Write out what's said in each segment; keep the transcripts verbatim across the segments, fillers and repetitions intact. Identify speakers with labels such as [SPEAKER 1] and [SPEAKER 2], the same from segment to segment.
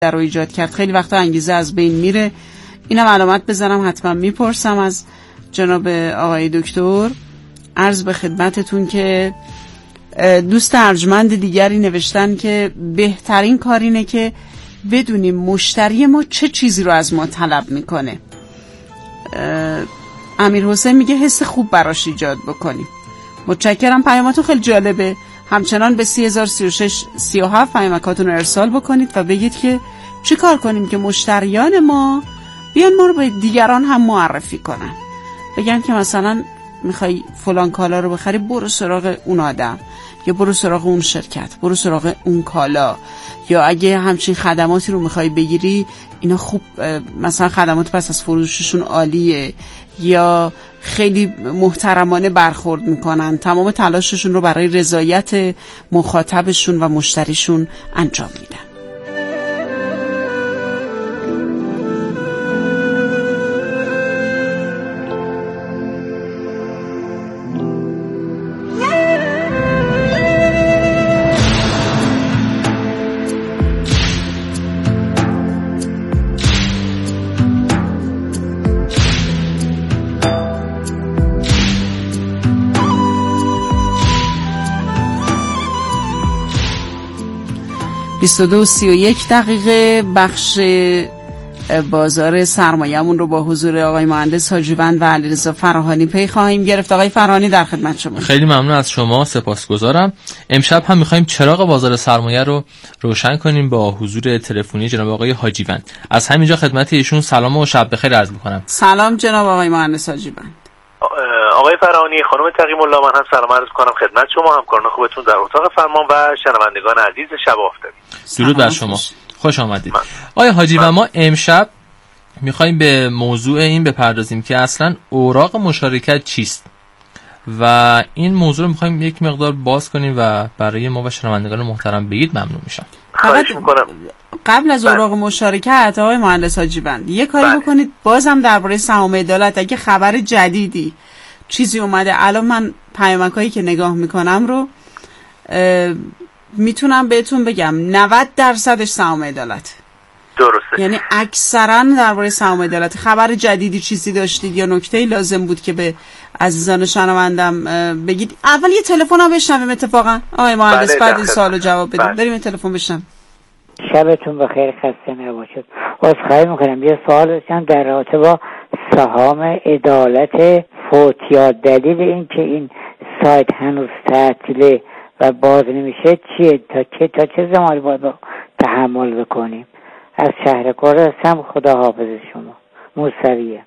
[SPEAKER 1] رو ایجاد کرد. خیلی وقتا انگیزه از بین میره. اینم علامت بزنم حتما میپرسم از جناب آقای دکتر. عرض به خدمتتون که دوست ارجمند دیگری نوشتن که بهترین کار اینه که بدونیم مشتری ما چه چیزی رو از ما طلب میکنه. امیر حسین میگه حس خوب براش ایجاد بکنیم. متشکرم، پیاماتون خیلی جالبه. همچنان به سی هزار و سی و شش سی و هفت پیامکاتون رو ارسال بکنید و بگید که چی کار کنیم که مشتریان ما بیان ما رو به دیگران هم معرفی کنن. بگن که مثلا میخوای فلان کالا رو بخری، برو سراغ اون آدم، یا برو سراغ اون شرکت، برو سراغ اون کالا. یا اگه همچین خدماتی رو میخوای بگیری، اینا خوب مثلا خدمات پس از فروششون عالیه، یا خیلی محترمانه برخورد میکنن، تمام تلاششون رو برای رضایت مخاطبشون و مشتریشون انجام میدن. بیست و دو و سی و یک دقیقه بخش بازار سرمایه‌مون رو با حضور آقای مهندس حاجیوند و علیرضا فراهانی پی خواهیم گرفت. آقای فراهانی در خدمت شما.
[SPEAKER 2] خیلی ممنون از شما، سپاسگزارم. امشب هم می‌خوایم چراغ بازار سرمایه رو روشن کنیم با حضور تلفنی جناب آقای حاجیوند. از همینجا خدمت ایشون سلام و شب بخیر عرض می‌کنم.
[SPEAKER 1] سلام جناب آقای مهندس حاجیوند.
[SPEAKER 3] آقای فراهانی، خانم تقیم الله، من هم سلام عرض کنم خدمت شما، همکاران خوبتون در اتاق فرمان و شنوندگان عزیز شب آفتابی.
[SPEAKER 2] درود بر شما، خوش آمدید. آقای حاجیوند، ما امشب میخوایم به موضوع این بپردازیم که اصلا اوراق مشارکت چیست و این موضوع رو میخوایم یک مقدار باز کنیم و برای ما و شنوندگان محترم بگید ممنون میشم.
[SPEAKER 3] خواهش میکنم.
[SPEAKER 1] قبل از اوراق مشارکت آقای مهندس حاجیوند یه کاری بله. بکنید بازم درباره سهام عدالت اگه خبر جدیدی چیزی اومده، الان من پیامکایی که نگاه میکنم رو میتونم بهتون بگم نود درصدش سهام عدالت.
[SPEAKER 3] درسته.
[SPEAKER 1] یعنی اکثرا درباره سهام عدالت خبر جدیدی چیزی داشتید یا نکته‌ای لازم بود که به عزیزان شنوندم بگید؟ اول یه تلفن ها بشنویم اتفاقا آقای مهندس، بعد این سوالو جواب بدیم. بله. بریم تلفن بشنویم.
[SPEAKER 4] شبتون بخیر، خسته نباشید. عذرخواهی میکنم یه سوال داشتم در رابطه با سهام عدالت فوتیاد. دلیل این که این سایت هنوز تعطیله و باز نمیشه چیه؟ تا چه تا چه زمانی باید تحمل بکنیم؟ از شهر کار هستم، خدا حافظ شما. موسویه.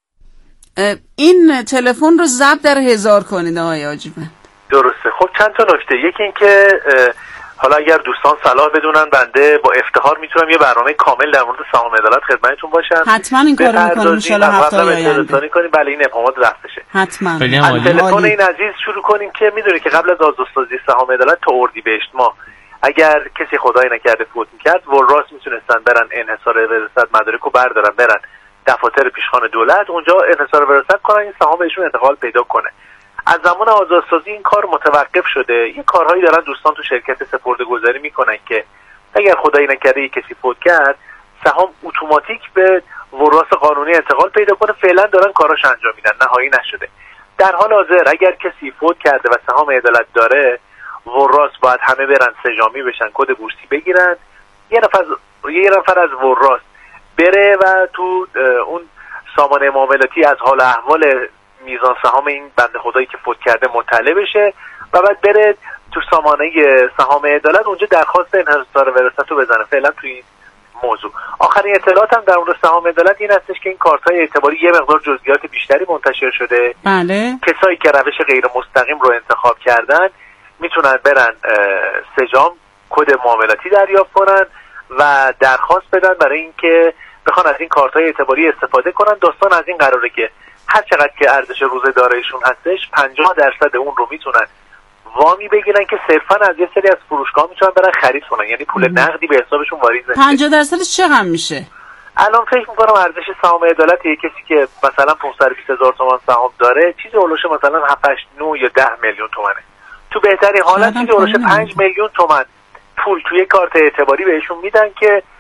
[SPEAKER 1] این تلفن رو ضبط در هزار کنید آقای حاجیوند.
[SPEAKER 3] درسته. خب چند تا نکته. یکی این که حالا اگر دوستان صلاح بدونن بنده با افتخار میتونم یه برنامه کامل در مورد سهام عدالت خدمتتون باشم.
[SPEAKER 1] حتما این کارو میکنیم ان شاء الله هفته آینده.
[SPEAKER 3] کنیم. بله این ابهامات رفع بشه.
[SPEAKER 1] حتما.
[SPEAKER 3] از تلفن این عزیز شروع کنیم که میدونه که قبل از آزادسازی سهام عدالت تا اردیبهشت ماه اگر کسی خدای نکرده فوت میکرد وراث میتونستن برن انحصار ورثت مدارکو بردارن برن دفاتر پیشخوان دولت، اونجا انحصار ورثت کنن، این سهام بهشون انتقال پیدا کنه. از زمان آزادسازی این کار متوقف شده. یه کارهایی دارن دوستان تو شرکت سپرده‌گذاری میکنن که اگر خدای نکرده کسی فوت کرد سهام اتوماتیک به وراث قانونی انتقال پیدا کنه. فعلا دارن کاراش انجام میدن، نهایی نشده. در حال حاضر اگر کسی فوت کرده و سهام عدالت داره، وراث باید همه برن سجامی بشن، کد بورسی بگیرن، یه نفر یه نفر از وراث بره و تو اون سامانه معاملاتی از حال احوال میزان سهام این بنده خدایی که فوت کرده مطلع بشه و بعد بره تو سامانه سهام عدالت اونجا درخواست انحصار ورثت رو بزنه. فعلا توی این موضوع آخرین اطلاعاتم در مورد سهام عدالت این هستش که این کارت‌های اعتباری یه مقدار جزئیات بیشتری منتشر شده.
[SPEAKER 1] بله.
[SPEAKER 3] کسایی که روش غیر مستقیم رو انتخاب کردن میتونن برن سجام کد معاملاتی دریافت کنن و درخواست بدن برای اینکه بخوان از این کارت‌های اعتباری استفاده کنن. داستان از این قراره که هر چقدر که ارزش روز داراییشون هستش پنجاه درصد اون رو میتونن وامی بگیرن که صرفا از یه سری از فروشگاه میتونن برن خرید کنن، یعنی پول نقدی به حسابشون واریز نشه.
[SPEAKER 1] پنجاه درصدش چقدر میشه؟
[SPEAKER 3] الان فکر میکنم ارزش سهام عدالت یک کسی که مثلا پانصد و بیست هزار تومان سهام داره چیزی اولش مثلا هفت هشت نه یا ده میلیون تومانه. تو بهترین حالت چیزی اولش پنج میلیون تومان پول توی کارت اعتباری بهشون میدن که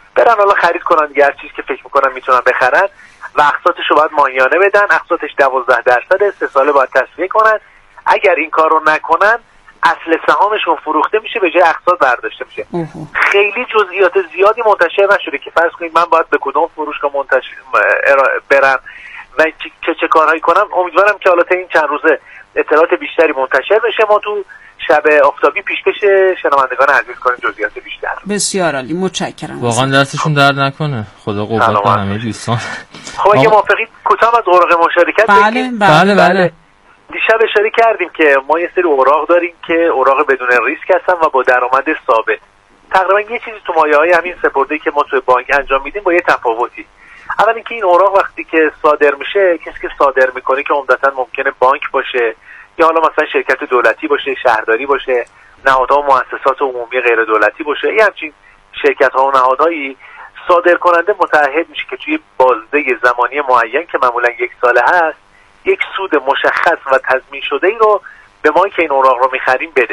[SPEAKER 3] برن حالا خرید کنن دیگه، هر چیزی که فکر میکنن میتونن بخرن و اقساطش رو باید ماهیانه بدن. اقساطش دوازده درصد، سه ساله باید تصفیه کنن. اگر این کار رو نکنن اصل سهامشون فروخته میشه، به جای اقساط برداشته میشه. خیلی جزئیات زیادی منتشر نشده که فرض کنید من باید به کدوم فروشگاه منتشر برم و چه چه کارهایی کنم. امیدوارم که حالا تا این چند روزه اطلاعات بیشتری منتشر بشه، ما تو شب آفتابی پیش بشه شنوندگان عزیز کنیم جزئیات بیشتر.
[SPEAKER 1] بسیار عالی، متشکرم.
[SPEAKER 2] واقعا دستشون درد نکنه، خدا قوت کنه همه دوستان.
[SPEAKER 3] خب اگه موافقید کوتاه از اوراق مشارکت
[SPEAKER 1] بله
[SPEAKER 3] بگیم.
[SPEAKER 1] بله
[SPEAKER 2] بله, بله.
[SPEAKER 3] دیشب اشاره کردیم که ما یه سری اوراق داریم که اوراق بدون ریسک هستن و با درآمد ثابت. تقریبا یه چیزی تو مایه‌های همین سپرده‌ای که ما توی بانک انجام میدیم با یه تفاوتی. اول اینکه این اوراق وقتی که صادر میشه، کسی که صادر میکنه که عمدتاً ممکنه بانک باشه یا حالا مثلا شرکت دولتی باشه، شهرداری باشه، نهادها و مؤسسات عمومی غیر دولتی باشه، این همچین شرکت‌ها و نهادهایی صادر کننده متعهد میشه که توی بازده زمانی معین که معمولا یک ساله هست یک سود مشخص و تضمین شده ای رو به ما که این اوراق رو میخریم بده.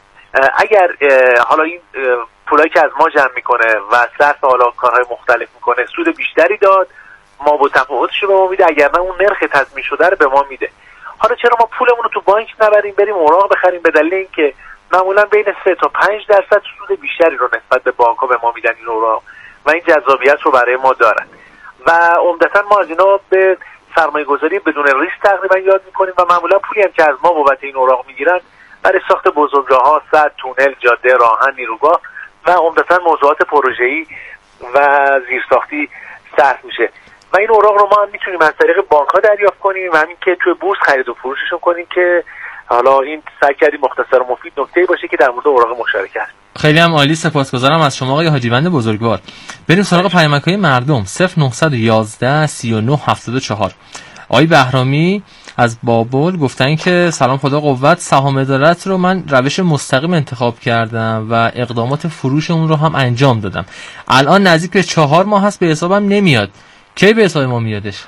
[SPEAKER 3] اگر حالا این پولایی که از ما جمع میکنه و صرف حالا کارهای مختلف میکنه سود بیشتری داد، ما با تفاوتش رو به ما میده، اگر نه اون نرخ تضمین شده رو به ما میده. حالا چرا ما پولمون رو تو بانک نبریم بریم اوراق بخریم؟ به دلیل اینکه معمولا بین سه تا پنج درصد سود بیشتری رو نسبت به بانک‌ها به ما میدن این اوراق و این جذابیت رو برای ما دارن و عمدتاً ما از اینا به سرمایه گذاری بدون ریسک تقریبا یاد میکنیم و معمولا پولی هم که از ما بابت این اوراق میگیرن برای ساخت بزرگراه‌ها، سد، تونل، جاده، راهن، نیروگاه و عمدتاً موضوعات پروژه‌ای و زیرساختی صرف میشه و این اوراق رو ما هم میتونیم از طریق بانک‌ها دریافت کنیم و همین که توی بورس خرید و فروششون کنیم که حالا این سعی کردیم مختصر و مفید نکته‌ای باشه که در مورد اوراق مشارکت.
[SPEAKER 2] خیلی هم عالی، سپاسگزارم از شما آقای حاجیوند بزرگوار. بریم سراغ پیامک‌های مردم. صفر نه یک یک سی و نه هفتاد و چهار. آقای بهرامی از بابل گفتن که سلام، خدا قوت، سهام عدالت رو من روش مستقیم انتخاب کردم و اقدامات فروش اون رو هم انجام دادم. الان نزدیک به چهار ماه هست، به حسابم نمیاد. کی به حساب ما میادش؟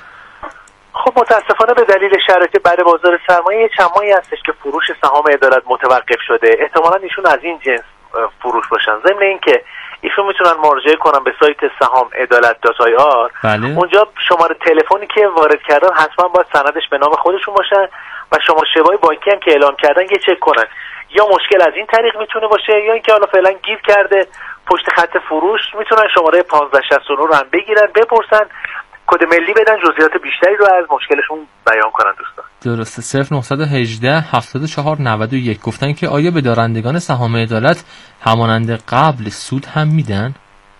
[SPEAKER 3] خب متاسفانه به دلیل شرایط بر بازار سرمایه چند ماهی هستش که فروش سهام عدالت متوقف شده. احتمالاً ایشون از این جنس فروش باشن. ضمن اینکه ایشون میتونن مراجعه کنن به سایت سهام عدالت دات آی آر.
[SPEAKER 2] بله.
[SPEAKER 3] اونجا شماره تلفنی که وارد کردن حتما باید سندش به نام خودشون باشن و شماره شبای بانکی هم که اعلام کردن یه چک کنن. یا مشکل از این طریق میتونه باشه یا اینکه حالا فعلا گیر کرده پشت خط فروش. میتونن شماره پانزده شصت و نه رو هم بگیرن، بپرسن، کد ملی بدن، جزئیات بیشتری رو از مشکلشون بیان کنن دوستان.
[SPEAKER 2] درسته. صفر نه یک هشت هفتاد و چهار نود و یک گفتن که آیا به دارندگان سهام عدالت همانند قبل سود هم میدن؟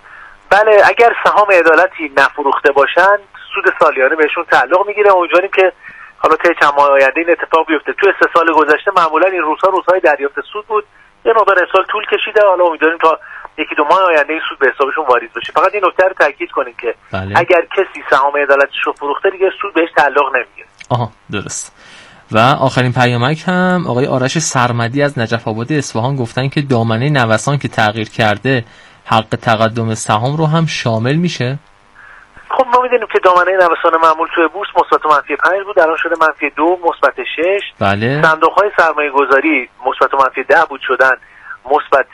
[SPEAKER 3] بله، اگر سهام عدالتی نفروخته باشن سود سالیانه بهشون تعلق میگیره. امیدواریم که حالا طی چند ماه آینده این اتفاق بیفته. توی سه سال گذشته معمولا این روزها روزهای دریافت سود بود، یه مقدار سال طول کشیده. حالا امیدواریم تا یکی دو ماه آینده این سود به حسابشون واریز بشه. فقط این نکته رو تاکید کنیم که بله. اگر کسی سهام عدالتش رو فروخته دیگه سود بهش تعلق نمیگیره.
[SPEAKER 2] آها درست. و آخرین پیامک هم آقای آرش سرمدی از نجف آباد اصفهان گفتن که دامنه نوسان که تغییر کرده حق تقدم سهام رو هم شامل میشه؟
[SPEAKER 3] خب ما میدونیم که دامنه نوسان معمول توی بورس مثبت و منفی پنج بود، الان شده منفی دو، مثبت شش.
[SPEAKER 2] بله.
[SPEAKER 3] صندوق‌های سرمایه گذاری مثبت و منفی ده بود، شدن مثبت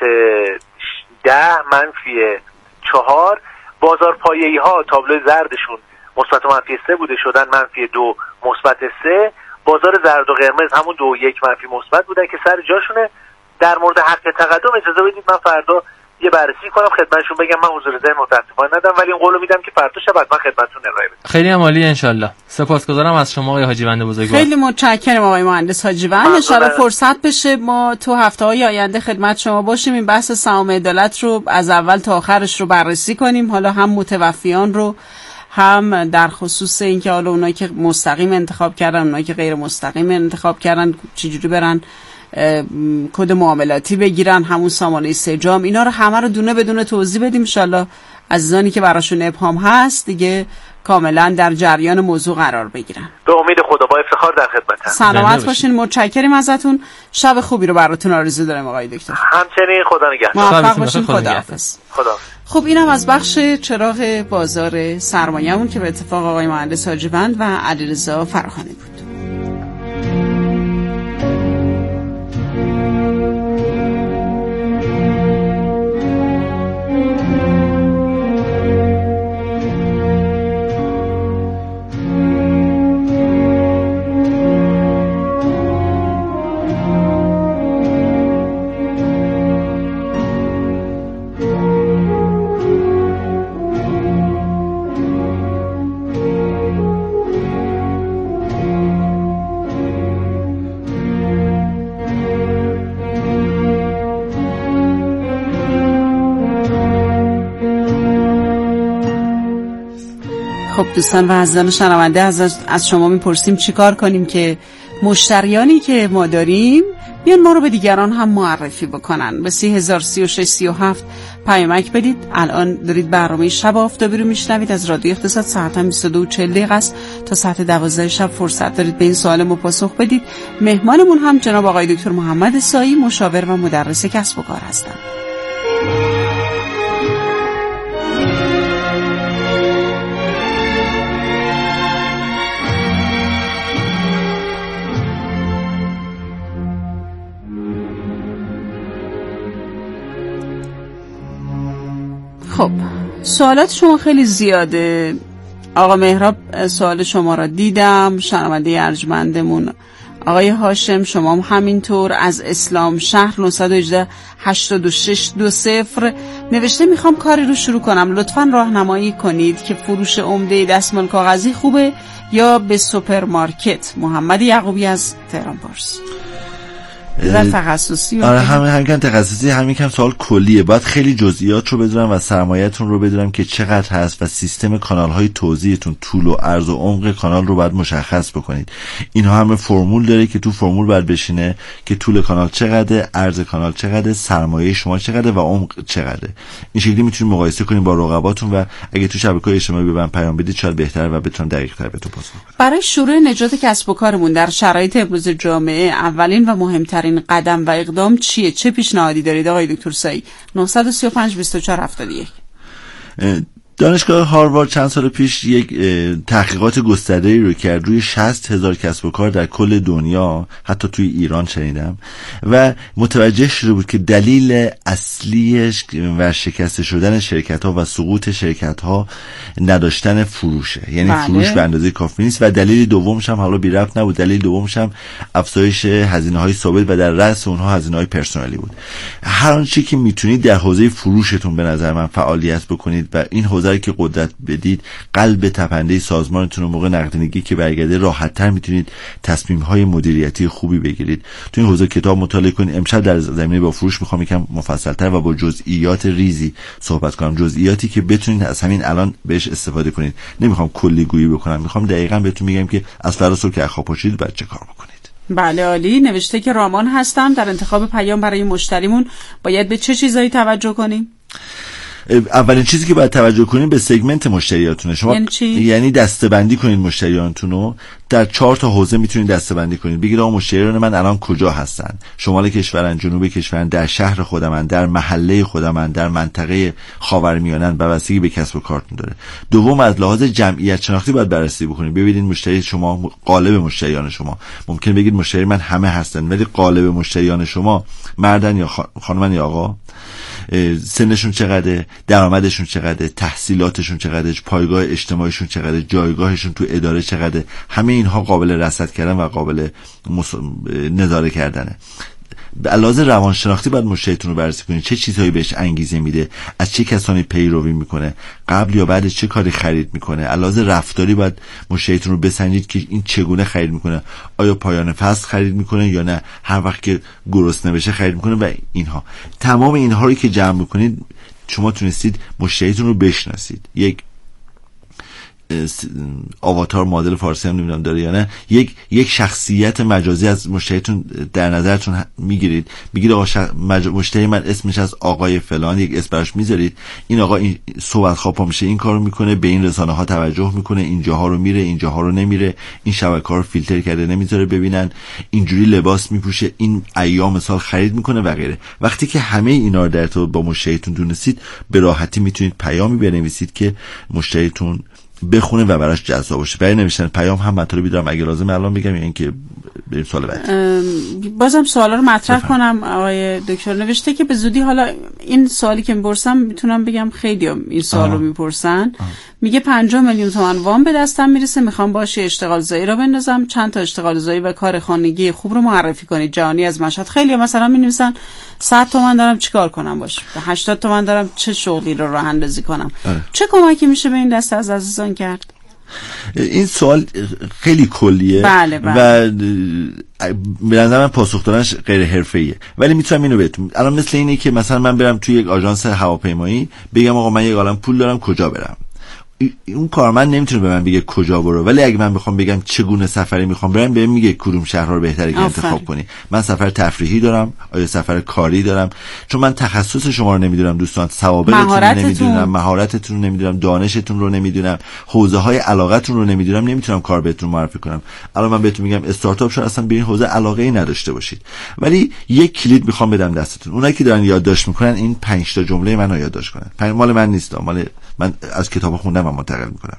[SPEAKER 3] ده، منفی چهار. بازار پایه‌ای ها تابلو زردشون مثبت و منفی سه بوده، شدن منفی دو، مثبت سه. بازار زرد و قرمز همون دو یک منفی مثبت بودن که سر جاشونه. در مورد حق تقدم اجازه بدید من فردا یه بررسی کنم خدمتشون بگم. من حضور ذهن متاسفانه ندارم ولی این قولو میدم که فردا شب حتما خدمتتون ارائه بدم.
[SPEAKER 2] خیلی عالی ان شاء الله. سپاسگزارم از شما آقای حاجیوند بزرگوار.
[SPEAKER 1] خیلی متشکرم آقای مهندس حاجیوند. ان شاء الله فرصت بشه ما تو هفته‌های آینده خدمت شما باشیم، این بحث سهام عدالت رو از اول تا آخرش رو بررسی کنیم، حالا هم متوفیان رو هم در خصوص اینکه حالا اونایی که مستقیم انتخاب کردن، اونایی که غیر مستقیم انتخاب کردن چجوری برن کد معاملاتی بگیرن، همون سامانه سجام، اینا رو همه رو دونه بدونه توضیح بدیم. ان شاء الله عزیزانی که براشون ابهام هست دیگه کاملا در جریان موضوع قرار بگیرن.
[SPEAKER 3] به امید خدا با افتخار در خدمتم.
[SPEAKER 1] سلامت باشین، متشکریم ازتون. شب خوبی رو براتون آرزو دارم آقای دکتر.
[SPEAKER 3] همچنین خدا نگهدار.
[SPEAKER 1] موفق باشین. خداحافظ.
[SPEAKER 3] خدا.
[SPEAKER 1] خب اینم از بخش چراغ بازار سرمایه‌مون که به اتفاق آقای مهندس حاجیوند و علیرضا فراخانی بود. خب دوستان و عزیزان شنونده، از از شما میپرسیم چیکار کنیم که مشتریانی که ما داریم بیان ما رو به دیگران هم معرفی بکنن. به سی هزار سی و شش سی و هفت پیامک بدید. الان دارید برنامه شب آفتابی رو میشنوید از رادیو اقتصاد. ساعت هم بیست و دو و چهل دقیقه است. تا ساعت دوازده شب فرصت دارید به این سوال ما پاسخ بدید. مهمانمون هم جناب آقای دکتر محمد سایی، مشاور و مدرس کسب و کار هستند. خب سوالات شما خیلی زیاده. آقا مهراب سوال شما را دیدم، شنونده ارجمندمون آقای هاشم شما هم همینطور، از اسلام شهر نه یک هشت هشتاد و شش دو صفر نوشته میخوام کاری رو شروع کنم، لطفاً راهنمایی کنید که فروش عمده دستمال کاغذی خوبه یا به سوپرمارکت. محمد یعقوبی از تهران پارس. و تخصصی
[SPEAKER 5] آره همین همین تخصصی همین کم سوال کلیه. باید خیلی جزئیات رو بدونم و سرمایه‌تون رو بدونم که چقدر هست و سیستم کانال‌های توزیعتون، طول و عرض و عمق کانال رو باید مشخص بکنید. اینها همه فرمول داره که تو فرمول باید بشینه که طول کانال چقدره، عرض کانال چقدره، سرمایه شما چقدره و عمق چقدره. این شکلی میتونید مقایسه کنید با رقباتون و اگه تو شبکه‌های اجتماعی به من پیام بدید شاید بهتره و بتونم دقیق‌تر بهتون پاسخ بدم.
[SPEAKER 1] برای شروع نجات کسب و کارمون در شرایط امروز جامعه اولین و مهمترین قدم و اقدام چیه؟ چه پیشنهادی دارید آقای دکتر سایی؟ نه سه پنج دو چهار هفت یک.
[SPEAKER 5] دانشگاه هاروارد چند سال پیش یک تحقیقات گسترده‌ای رو کرد روی شصت هزار کسب و کار در کل دنیا، حتی توی ایران شنیدم، و متوجه شده بود که دلیل اصلیش ورشکسته شدن شرکت‌ها و سقوط شرکت‌ها نداشتن فروشه. یعنی بله. فروش به اندازه کافی نیست و دلیل دومش هم حالا بی ربط نبود. دلیل دومش هم افزایش هزینه‌های ثابت و در رأس اونها هزینه‌های پرسنلی بود. هر آنچه که میتونید در حوزه فروشتون به نظر من فعالیت بکنید و این حوزه که قدرت بدید، قلب تپنده سازمانتون رو موقع نقدینگی که برگرده راحت‌تر میتونید تصمیم‌های مدیریتی خوبی بگیرید. تو این حوزه کتاب مطالعه کنید. امشب در زمینه با فروش میخوام یکم مفصل‌تر و با جزئیات ریزی صحبت کنم، جزئیاتی که بتونید از همین الان بهش استفاده کنید. نمیخوام کلی گویی بکنم، میخوام دقیقاً بهتون میگم که از فردا صبح که خواب پاشید باید چه کار بکنید.
[SPEAKER 1] بله عالی. نوشته که رامان هستم، در انتخاب پیام برای مشتریمون باید به چه چیزایی توجه کنیم؟
[SPEAKER 5] اولین چیزی که باید توجه کنید به سگمنت مشتریاتونه. شما
[SPEAKER 1] یعنی چی؟
[SPEAKER 5] یعنی دسته‌بندی کنید مشتریانتون رو. در چهار تا حوزه میتونید دسته‌بندی کنید. بگید آقا مشتریان من الان کجا هستن؟ شمال کشورن، جنوب کشورن، در شهر خودمن، در محله خودمن، در منطقه خاورمیانه، بستگی به کسب و کارتون داره. دوم از لحاظ جمعیت شناختی باید بررسی بکنید. ببینید مشتری شما، قالب مشتریان شما. ممکن بگید مشتری من همه هستن، ولی قالب مشتریان شما مردن یا خانمن یا آقا؟ سنشون چقدره، درآمدشون چقدره، تحصیلاتشون چقدره، پایگاه اجتماعیشون چقدره، جایگاهشون تو اداره چقدره. همه اینها قابل رصد کردن و قابل مص... نظاره کردنه. به علاوه روانشناختی باید مشتریتون رو بررسی کنید. چه چیزهایی بهش انگیزه میده، از چه کسانی پیروی میکنه، قبل یا بعد چه کاری خرید میکنه. علاوه رفتاری باید مشتریتون رو بسنجید که این چگونه خرید میکنه، آیا پایان فصل خرید میکنه یا نه هر وقت که گرسنه بشه خرید میکنه. و اینها تمام اینها رو که جمع میکنید شما تونستید مشتریتون رو بشناسید. یک آواتار، مدل فارسی هم نمیدونم داره یا نه، یک یک شخصیت مجازی از مشتریتون در نظرتون میگیرید. میگید آقا شخ... مج... مشتری من اسمش از آقای فلان، یک اسم براش میذارید. این آقا این صبح خواب پا میشه این کارو میکنه، به این رسانه ها توجه میکنه، اینجاها رو میره، اینجاها رو نمیره، این شبکه‌ها رو فیلتر کرده نمیذاره ببینن، اینجوری لباس میپوشه، این ایام سال خرید میکنه و غیره. وقتی که همه اینا رو در تو با مشتریتون دونستید، به راحتی میتونید پیامی بنویسید که مشتریتون بخونه و براش جذاب باشه. برای نوشتن پیام هم مطلبی دارم اگه لازمه الان بگم یا اینکه بریم سوال بعد؟
[SPEAKER 1] بازم سوالا رو مطرح بفهم. کنم. آقای دکتر نوشته که به زودی، حالا این سوالی که میپرسم میتونم بگم خیلی هم این سوال رو میپرسن. میگه پنجاه میلیون تومان وام به دستم میرسه، میخوام باشه اشتغال زایی رو بندازم، چند تا اشتغال زایی و کار خانگی خوب رو معرفی کنید. جهانی از مشهد. خیلی مثلا مینویسن صد تومان دارم چیکار کنم باشه، هشتاد تومان دارم چه شغلی رو راه اندازی کنم. اه. چه کمکی میشه به این دسته از عزیزان کرد؟
[SPEAKER 5] این سوال خیلی کلیه.
[SPEAKER 1] بله بله.
[SPEAKER 5] و به نظر من پاسخ دادنش غیر حرفه‌ایه، ولی میتونم اینو بهتون الان مثل اینه که مثلا من برم توی یک آژانس هواپیمایی بگم آقا من یک عالم پول دارم کجا برم. اون کارمند نمیتونه به من بگه کجا برو، ولی اگه من بخوام بگم چگونه سفری میخوام برم، بهم میگه کدوم شهرها رو بهتره که انتخاب کنی. من سفر تفریحی دارم، آیا سفر کاری دارم؟ چون من تخصص شما رو نمیدونم دوستان، سوابقتون رو نمیدونم، مهارتتون رو نمیدونم، دانشتون رو نمیدونم، حوزه های علاقتون رو نمیدونم، نمیتونم کار بهتون معرفی کنم. الان من بهتون میگم استارتاپ شاید اصلا به این حوزه علاقه ای نداشته باشید، ولی یک کلید میخوام بدم دستتون. اونایی که دارن یادداشت میکنن این پنج تا جمله منو یادداشت کنن. مال من نیست، مال من از کتاب خوندم و منتقل میکنم.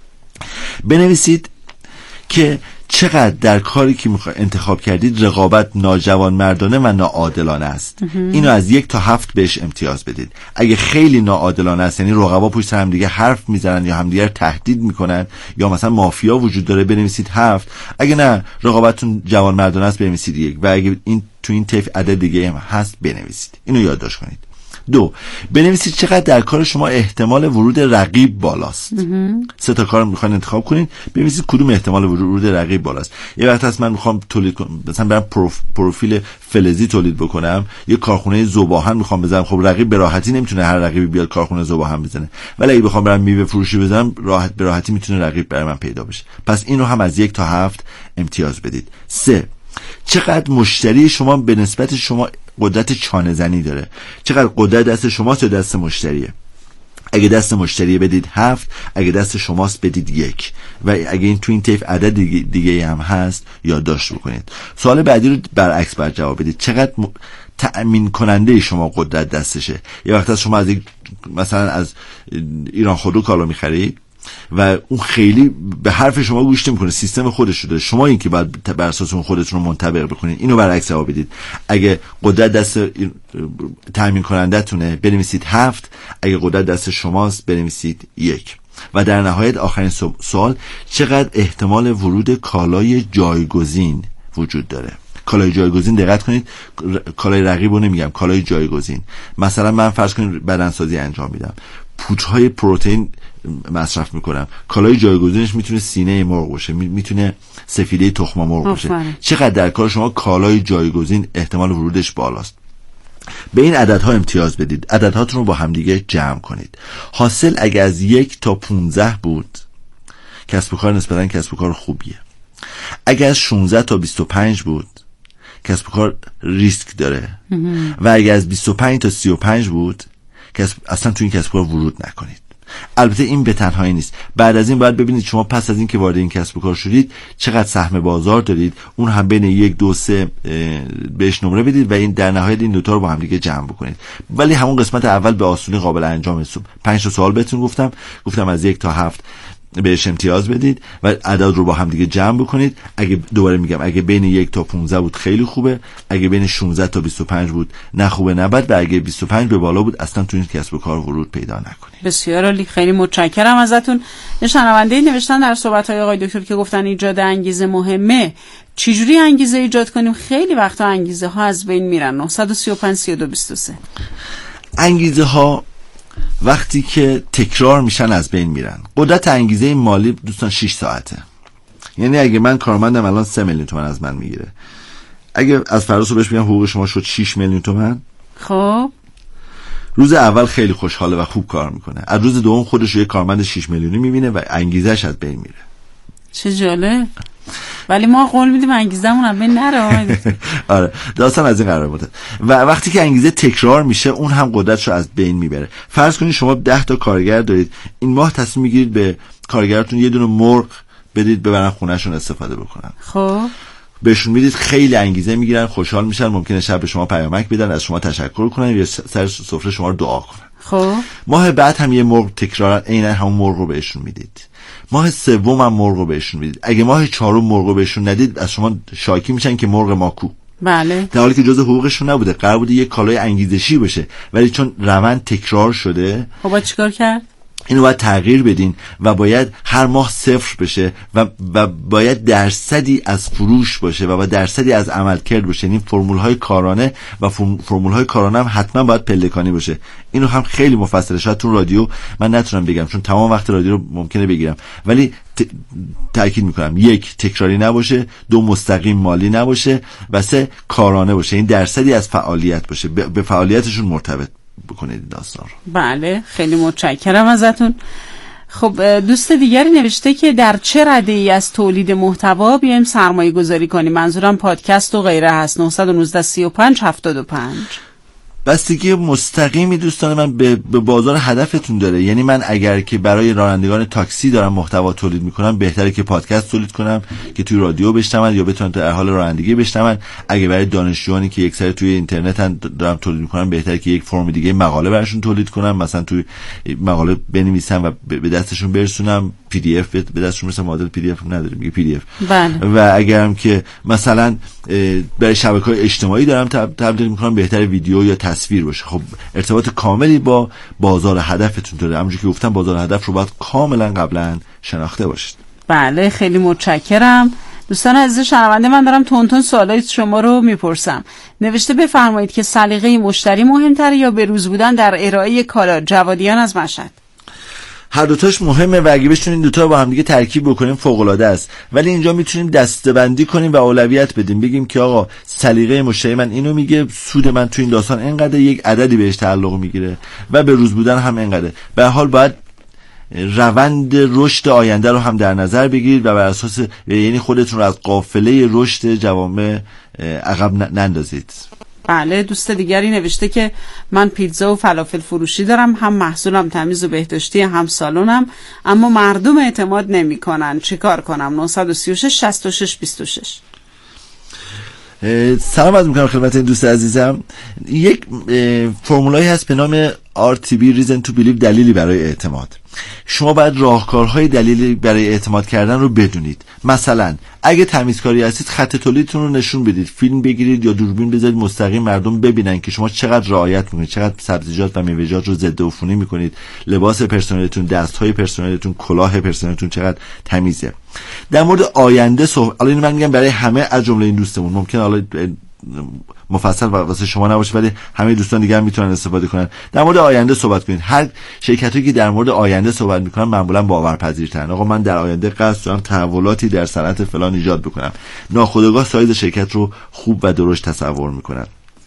[SPEAKER 5] بنویسید که چقدر در کاری که میخوا انتخاب کردید رقابت ناجوان مردانه و ناعادلانه است. اینو از یک تا هفت بهش امتیاز بدید. اگه خیلی ناعادلانه است، یعنی رقبا پشت سر هم دیگه حرف میزنن یا همدیگر تهدید میکنن یا مثلا مافیا وجود داره، بنویسید هفت. اگه نه رقابتتون جوان مردانه است، بنویسید یک. و اگه این تو این طیف عدد دیگه هم هست، بنویسید. اینو یادداشت کنید. دو، بنویسید چقدر در کار شما احتمال ورود رقیب بالاست. سه تا کار میخواین انتخاب کنید، بنویسید کدوم احتمال ورود رقیب بالاست. یه وقت هست من میخوام تولید کنم، مثلا برم پروف... پروفیل فلزی تولید بکنم، یه کارخونه ذوب‌آهن میخوام بزنم. خب رقیب به راحتی نمیتونه هر رقیبی بیاد کارخونه ذوب‌آهن بزنه، ولی اگه بخوام برم میوه فروشی بزنم، راحت به راحتی میتونه رقیب برای من پیدا بشه. پس اینو هم از یک تا هفت امتیاز بدید. سه، چقدر مشتری شما به نسبت شما قدرت چانه زنی داره. چقدر قدرت دست شماست یا دست مشتریه؟ اگه دست مشتریه بدید هفت، اگه دست شماست بدید یک. و اگه این تو این طیف عدد دیگه, دیگه هم هست یادداشت بکنید. سوال بعدی رو برعکس بر جواب بدید. چقدر م... تأمین کننده شما قدرت دستشه؟ یه وقت از شما از یک مثلا از ایران خودرو کالا میخرید و اون خیلی به حرف شما گوش نمیکنه، سیستم خودش رو داره، شما این که باید بر اساس اون خودتون رو منطبق بکنید. اینو برعکس جواب بدید. اگه قدرت دست تامین کننده تونه، بنویسید هفت. اگه قدرت دست شماست، بنویسید یک. و در نهایت آخرین سوال، چقدر احتمال ورود کالای جایگزین وجود داره؟ کالای جایگزین دقت کنید، کالای رقیب رو نمیگم، کالای جایگزین. مثلا من فرض کنید بدنسازی انجام میدم، پودرهای پروتئین مصرف میکنم، کالای جایگزینش میتونه سینه مرغ باشه، میتونه سفیده تخم مرغ باشه. چقدر در کار شما کالای جایگزین احتمال ورودش بالاست؟ به این عددها امتیاز بدید. عددهاتون رو با همدیگه جمع کنید. حاصل اگه از یک تا پونزده بود، کسب و کار نسبتاً کسب و کار خوبیه. اگه از شانزده تا بیست و پنج بود، کسب و کار ریسک داره. و اگه از بیست و پنج تا سی و پنج بود، کسب اصلا تو این کسب و کار ورود نکنید. البته این به تنهایی نیست. بعد از این باید ببینید شما پس از این که وارد این کسب و کار شدید چقدر سهم بازار دارید، اون هم بین یک دو سه بهش نمره بدید و این در نهایت این دوتا رو با هم دیگه جمع بکنید. ولی همون قسمت اول به آسونی قابل انجامه. پنج تا سوال بهتون گفتم گفتم از یک تا هفت بهش امتیاز بدید و عدد رو با هم دیگه جمع بکنید. اگه دوباره میگم اگه بین یک تا پانزده بود خیلی خوبه، اگه بین شانزده تا بیست و پنج بود نه خوبه نه بد، و اگه بیست و پنج به بالا بود اصلا تو این کسب و کار ورود پیدا نکنید.
[SPEAKER 1] بسیار عالی، خیلی متشکرم ازتون. شنونده نوشتن در صحبت‌های آقای دکتر که گفتن ایجاد انگیزه مهمه. چجوری انگیزه ایجاد کنیم؟ خیلی وقتا انگیزه ها از بین میرن. نه سه پنج سی دو بیست و سه
[SPEAKER 5] انگیزه ها وقتی که تکرار میشن از بین میرن. قدرت انگیزه مالی دوستان شش ساعته. یعنی اگه من کارمندم الان سه میلیون تومان از من میگیره، اگه از فردا صبحش بگم حقوق شما شد شش میلیون تومان،
[SPEAKER 1] خب
[SPEAKER 5] روز اول خیلی خوشحاله و خوب کار میکنه، از روز دوم خودش رو یه کارمند شش میلیونی میبینه و انگیزش از بین میره.
[SPEAKER 1] چه جالب. ولی ما قول میدیم انگیزمون هم بین نره.
[SPEAKER 5] آره داستان از این قرار بوده. و وقتی که انگیزه تکرار میشه اون هم قدرتش رو از بین میبره. فرض کنید شما ده تا کارگر دارید، این ماه تصمیم میگیرید به کارگراتون یه دونه مرغ بدید ببرن خونهشون استفاده بکنن.
[SPEAKER 1] خب
[SPEAKER 5] بهشون میدید، خیلی انگیزه میگیرن، خوشحال میشن، ممکنه شب به شما پیامک بدن، از شما تشکر کنن یا سر سفره شما رو دعا کنن.
[SPEAKER 1] خب
[SPEAKER 5] ماه بعد هم یه مرغ تکرارا عیناً همون مرغ رو بهشون میدید. ماه سوم هم مرغ رو بهشون میدید. اگه ماه چهارم مرغ رو بهشون ندید از شما شاکی میشن که مرغ ماکو.
[SPEAKER 1] بله.
[SPEAKER 5] در حالی که جزء حقوقشون نبوده، قرار بوده یه کالای انگیزشی بشه، ولی چون روند تکرار شده
[SPEAKER 1] خب باید چیکار کرد؟
[SPEAKER 5] اینو باید تغییر بدین و باید هر ماه صفر بشه و, و باید درصدی از فروش باشه و باید درصدی از عملکرد باشه. یعنی فرمول های کارانه و فرمول های کارانه هم حتما باید پلکانی باشه. اینو هم خیلی مفصله، شاید تو رادیو من نتونم بگم چون تمام وقت رادیو رو ممکنه بگیرم، ولی ت... تاکید میکنم یک تکراری نباشه، دو مستقیم مالی نباشه و سه کارانه باشه. این درصدی از فعالیت باشه، به فعالیتشون مرتبط بکنید داستان رو.
[SPEAKER 1] بله خیلی متشکرم ازتون. خب دوست دیگری نوشته که در چه رده‌ای از تولید محتوا بیایم سرمایه گذاری کنیم؟ منظورم پادکست و غیره هست. نه یک نه سی و پنج هفتاد و پنج.
[SPEAKER 5] بستگی مستقیمی دوستان من به, به بازار هدفتون داره. یعنی من اگر که برای رانندگان تاکسی دارم محتوا تولید میکنم، بهتره که پادکست تولید کنم که توی رادیو بشنون یا بتونن در حال رانندگی بشنون. اگه برای دانشجویانی که یک سری توی اینترنت دارم تولید میکنم، بهتره که یک فرم دیگه مقاله براشون تولید کنم، مثلا توی مقاله بنویسم و به دستشون برسونم، پی دی اف به دستشون برسونم. مدل پی دی اف نداریم، میگه پی دی اف.
[SPEAKER 1] بله.
[SPEAKER 5] و اگرم که مثلا برای شبکه‌های اجتماعی دارم تبلیغ میکنم، بهتره ویدیو یا تصویر باشه. خب ارتباط کاملی با بازار هدفتون داره. همونجوری که گفتم بازار هدف رو باید کاملا قبلا شناخته باشید.
[SPEAKER 1] بله خیلی متشکرم. دوستان عزیز شنونده، من دارم تون تون سوالای شما رو میپرسم. نوشته بفرمایید که سلیقه مشتری مهمتره یا بروز بودن در ارائه کالا؟ جوادیان از مشهد.
[SPEAKER 5] هر دوتاش مهمه و اگه بتونیم این دوتا رو با هم دیگه ترکیب بکنیم فوق العاده است. ولی اینجا میتونیم دسته‌بندی کنیم و اولویت بدیم، بگیم که آقا سلیقه مشتری من اینو میگه، سود من تو این داستان اینقدر، یک عددی بهش تعلق میگیره و به روز بودن هم اینقدر. به هر حال باید روند رشد آینده رو هم در نظر بگیرید و بر اساس، یعنی خودتون رو از قافله رشد جوامع عقب نندازید.
[SPEAKER 1] بله. دوست دیگری نوشته که من پیتزا و فلافل فروشی دارم، هم محصولم تمیز و بهداشتی، هم سالنم، اما مردم اعتماد نمی کنن، چه کار کنم؟ نه سه شش شصت و شش بیست و شش.
[SPEAKER 5] سلام عرض میکنم خدمت این دوست عزیزم. یک فرمولایی هست به نام آر تی بی Reason to Believe، دلیلی برای اعتماد. شما باید راهکارهای دلیلی برای اعتماد کردن رو بدونید. مثلا اگه تمیزکاری هستید، خط تولیدتون رو نشون بدید، فیلم بگیرید یا دوربین بذارید مستقیم مردم ببینن که شما چقدر رعایت میکنید، چقدر سبزیجات و میوه‌جات رو ضد عفونی میکنید، لباس پرسنلتون، دستهای پرسنلتون، کلاه پرسنلتون چقدر تمیزه. در مورد آینده صحبت، حالا من میگم برای همه از جمله این دوستمون، ممکن حالا مفصل واسه شما نباشه ولی همه دوستان دیگه هم میتونن استفاده کنن. در مورد آینده صحبت کنید. هر شرکتی که در مورد آینده صحبت میکنن معمولا باورپذیرترن. آقا من در آینده قصد دارم تحولاتی در صنعت فلان ایجاد بکنم. ناخودآگاه سایز شرکت رو خوب و درشت تصور میکنن.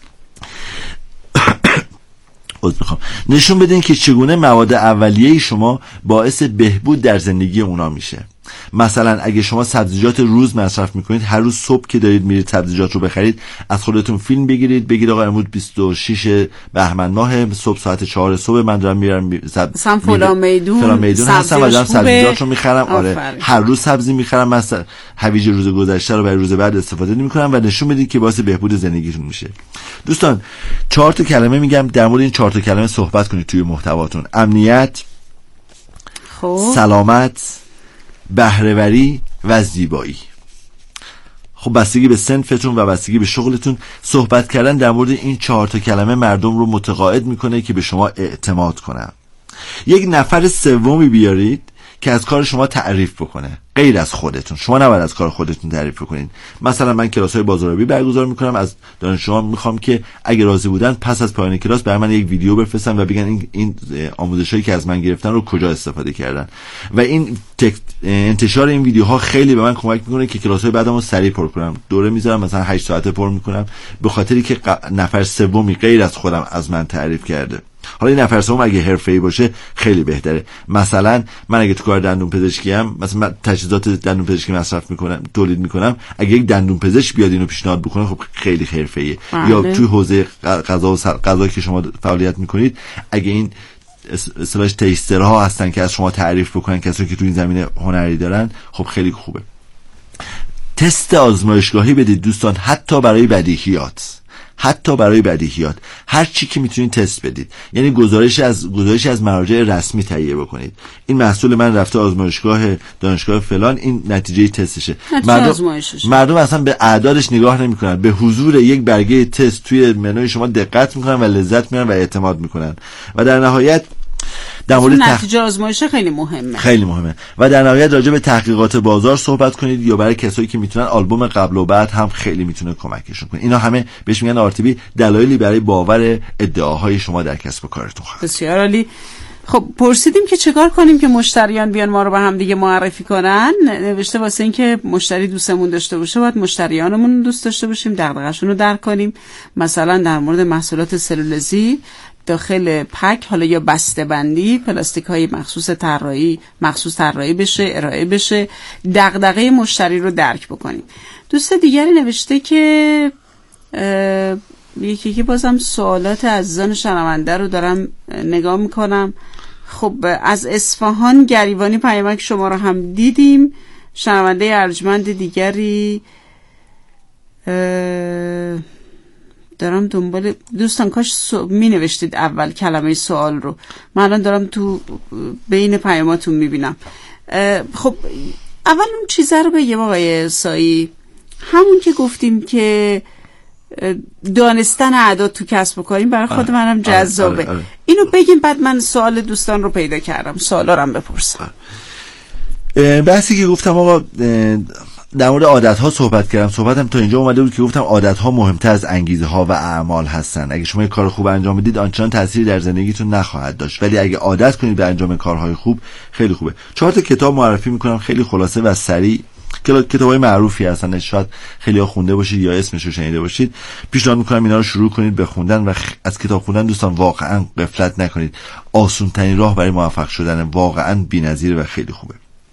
[SPEAKER 5] میخوام نشون بدین که چگونه مواد اولیه شما باعث بهبود در زندگی اونا میشه. مثلا اگه شما سبزیجات روز مصرف میکنید، هر روز صبح که دارید میرید سبزیجات رو بخرید، از خودتون فیلم بگیرید، بگید آقا امروز بیست و شش بهمن ماه، صبح ساعت چهار صبح من دارم میرم سب...
[SPEAKER 1] سم فلان میدون
[SPEAKER 5] فلان میدون هستم و دارم سبزیجات رو میخرم. آره هر روز سبزی میخرم. مثلا هویج روز گذشته رو برای روز بعد استفاده نمیکنم و نشون بدید که باعث بهبود زندگیتون میشه. دوستان چهار تا کلمه میگم، در مورد این چهار تا کلمه صحبت کنید توی محتواتون. امنیت،
[SPEAKER 1] خوب.
[SPEAKER 5] سلامت، بهره‌وری و زیبایی. خب بستگی به صنفتون و بستگی به شغلتون، صحبت کردن در مورد این چهار تا کلمه مردم رو متقاعد میکنه که به شما اعتماد کنن. یک نفر سومی بیارید که از کار شما تعریف بکنه، غیر از خودتون. شما نباید از کار خودتون تعریف بکنید. مثلا من کلاس‌های بازاریابی برگزار میکنم، از دانشجوام میخوام که اگه راضی بودن پس از پایان کلاس برای من یک ویدیو بفرستن و بگن این این آموزشایی که از من گرفتن رو کجا استفاده کردن. و این انتشار این ویدیوها خیلی به من کمک میکنه که کلاس‌های بعدمو سریع پر کنم. دوره میذارم مثلا هشت ساعته پر میکنم، به خاطری که نفر سومی غیر از خودم از من تعریف کرده. حالا این نفر سوم اگه حرفه‌ای باشه خیلی بهتره. مثلا من اگه تو کار دندون پزشکی ام، مثلا من تجهیزات دندون پزشکی مصرف میکنم، تولید میکنم، اگه یک دندون پزشک بیاد اینو پیشنهاد بکنه خب خیلی حرفه‌ایه. یا توی حوزه غذا و غذایی که شما فعالیت میکنید، اگه این اصطلاح تیسترها هستن که از شما تعریف بکنن، کسایی که تو این زمینه هنری دارن، خب خیلی خوبه. تست آزمایشگاهی بدید دوستان، حتی برای بدیهیات. حتی برای بدیهیات هر چی که میتونید تست بدید. یعنی گزارش از گزارش از مراجع رسمی تهیه بکنید. این محصول من رفته آزمایشگاه دانشگاه فلان، این نتیجه تستشه. مردم مردم اصلا به اعدادش نگاه نمیکنن، به حضور یک برگه تست توی منوی شما دقت میکنن و لذت میبرن و اعتماد میکنن. و در نهایت در مورد
[SPEAKER 1] نتیجه آزمایش خیلی مهمه.
[SPEAKER 5] خیلی مهمه. و در نهایت راجع به تحقیقات بازار صحبت کنید، یا برای کسایی که میتونن آلبوم قبل و بعد هم خیلی میتونه کمکشون کنه. اینا همه بهش میگن آر تی بی، دلایلی برای باور ادعاهای شما در کسب و کارتون.
[SPEAKER 1] بسیار عالی. خب پرسیدیم که چیکار کنیم که مشتریان بیان ما رو به هم دیگه معرفی کنن. نوشته واسه این که مشتری دوستمون داشته باشه باید مشتریانمون دوست داشته باشیم، دغدغه‌شون رو درک کنیم. مثلا در مورد محصولات سلولوزی داخل پک حالا یا بسته بندی پلاستیک های مخصوص طراحی مخصوص طراحی بشه، ارائه بشه، دغدغه مشتری رو درک بکنیم. دوست دیگری نوشته که یکی که بازم سوالات عزیزان شنونده رو دارم نگاه میکنم. خب از اصفهان گریوانی پیامک شما رو هم دیدیم. شنونده ارجمند دیگری دارم دنبال دوستان، کاش سو... می نوشتید اول کلمه سوال رو، من الان دارم تو بین پیاماتون می بینم. خب اول اون چیزه رو بگیم آقای سایی، همون که گفتیم که دانستن اعداد تو کسب و کاریم برای خود منم جذابه. آره، آره، آره. اینو بگیم بعد من سوال دوستان رو پیدا کردم، سوالا رو هم بپرسم.
[SPEAKER 5] بحثی که گفتم آقا در مورد عادت ها صحبت کردم، صحبتم تا اینجا اومده بود که گفتم عادت ها مهمتر از انگیزه ها و اعمال هستن. اگه شما یک کار خوب انجام بدید آنچنان تأثیری در زندگیتون نخواهد داشت، ولی اگه عادت کنید به انجام کارهای خوب خیلی خوبه. چهار تا کتاب معرفی میکنم خیلی خلاصه و سریع، کتابای معروفی هستن، شاید خیلی ها خونده باشید یا اسمش رو شنیده باشید. پیشنهاد میکنم اینا رو شروع کنید به خوندن و از کتاب خوندن دوستان واقعا غفلت نکنید. آسون ترین راه برای موفق شدن، واقعا بی‌نظیره و خیلی خوبه.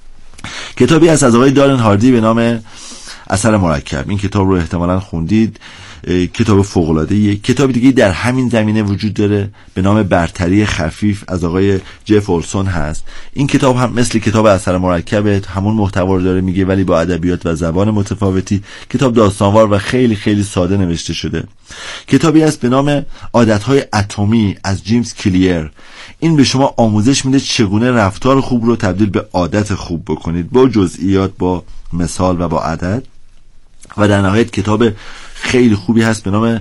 [SPEAKER 5] کتابی از از آقای دارن هاردی به نام اثر مرکب. این کتاب رو احتمالاً خوندید، کتاب فوق‌العاده‌ایه. کتاب دیگه در همین زمینه وجود داره به نام برتری خفیف از آقای جف اولسون هست. این کتاب هم مثل کتاب اثر مرکب همون محتوا رو داره میگه، ولی با ادبیات و زبان متفاوتی. کتاب داستانوار و خیلی خیلی ساده نوشته شده. کتابی است به نام عادت‌های اتمی از جیمز کلیر. این به شما آموزش میده چگونه رفتار خوب رو تبدیل به عادت خوب بکنید، با جزئیات، با مثال و با عدد. و در نهایت کتاب خیلی خوبی هست به نام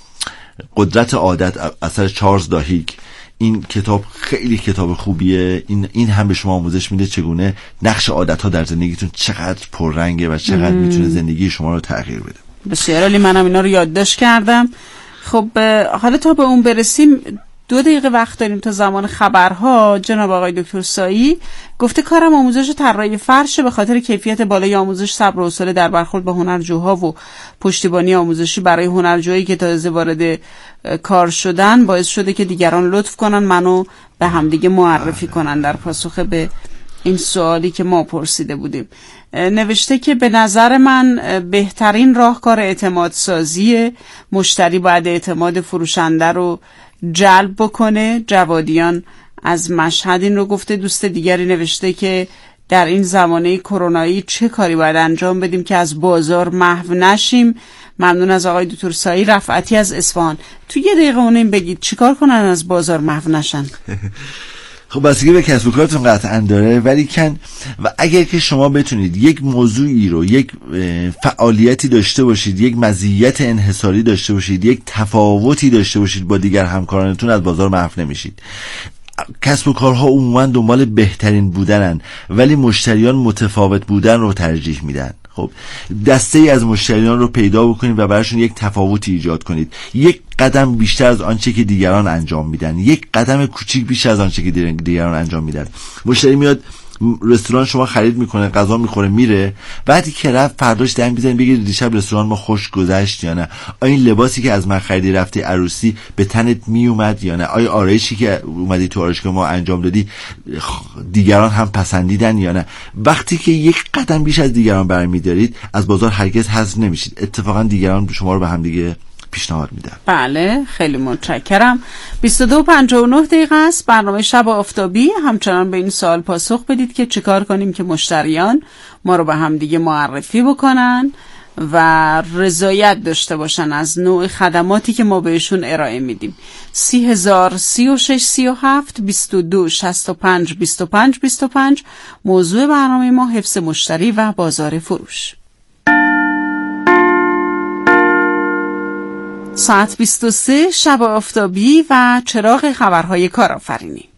[SPEAKER 5] قدرت عادت اثر چارلز داهیگ. این کتاب خیلی کتاب خوبیه. این این هم به شما آموزش میده چگونه نقش عادت‌ها در زندگیتون چقدر پررنگه و چقدر میتونه زندگی شما رو تغییر بده.
[SPEAKER 1] بسیار عالی، منم اینا رو یادداشت کردم. خب حالا تا به اون برسیم دو دقیقه وقت داریم تا زمان خبرها. جناب آقای دکتر سایی گفته کارم آموزش طراحی فرشه، به خاطر کیفیت بالای آموزش صبر و حوصله در برخورد با هنرجوها و پشتیبانی آموزشی برای هنرجویی که تازه وارد کار شدن باعث شده که دیگران لطف کنن منو به همدیگه معرفی کنن. در پاسخ به این سوالی که ما پرسیده بودیم نوشته که به نظر من بهترین راهکار اعتماد سازیه. مشتری باید اعتماد فروشنده رو جلب بکنه. جوادیان از مشهد این رو گفته. دوست دیگری نوشته که در این زمانه کرونایی چه کاری باید انجام بدیم که از بازار محو نشیم. ممنون از آقای دکتر سایی. رفعتی از اصفهان، تو یه دقیقه اونیم بگید چیکار کنن از بازار محو نشن؟
[SPEAKER 5] خب بستگی به کسب و کارتون قطعا داره، ولی کن و اگر که شما بتونید یک موضوعی رو، یک فعالیتی داشته باشید، یک مزیت انحصاری داشته باشید، یک تفاوتی داشته باشید با دیگر همکارانتون، از بازار محو نمیشید. کسب و کارها عموما دنبال بهترین بودنن، ولی مشتریان متفاوت بودن رو ترجیح میدن. خب دسته ای از مشتریان رو پیدا بکنید و براشون یک تفاوتی ایجاد کنید، یک قدم بیشتر از آنچه که دیگران انجام میدن، یک قدم کوچیک بیشتر از آنچه که دیگران انجام میدن. مشتری میاد رستوران شما خرید میکنه، غذا میخوره، میره، بعدی که رفت فرداش دم میزنه بگید دیشب رستوران ما خوش گذشت یا نه؟ آیا این لباسی که از من خریدی رفتی عروسی به تنت میومد یا نه؟ آیا آرایشی که اومدی تو آرایشگاه ما انجام دادی دیگران هم پسندیدن یا نه؟ وقتی که یک قدم بیش از دیگران برمی‌دارید از بازار هرگز حذف نمیشید. اتفاقا دیگران شما رو به هم دیگه پیشنهاد میدم.
[SPEAKER 1] بله خیلی متشکرم. بیست و دو و پنجاه و نه دقیقه است برنامه شب آفتابی. همچنان به این سوال پاسخ بدید که چیکار کنیم که مشتریان ما رو به هم دیگه معرفی بکنن و رضایت داشته باشن از نوع خدماتی که ما بهشون ارائه میدیم. سی هزار سی و شش سی و هفت بیست و دو شصت و پنج بیست و پنج بیست و پنج. موضوع برنامه ما حفظ مشتری و بازار فروش. ساعت بیست و سه شب آفتابی و چراغ خبرهای کارآفرینی.